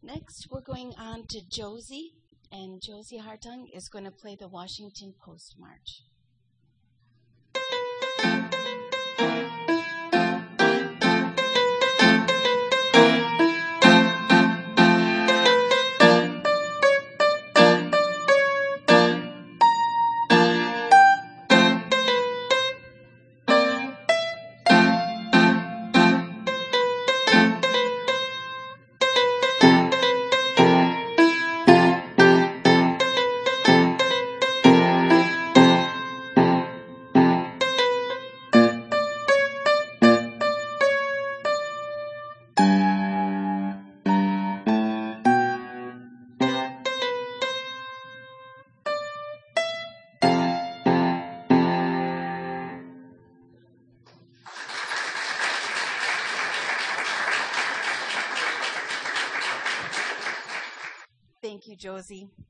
Next, we're going on to Josie, and Josie Hartung is going to play the Washington Post March. Thank you, Josie.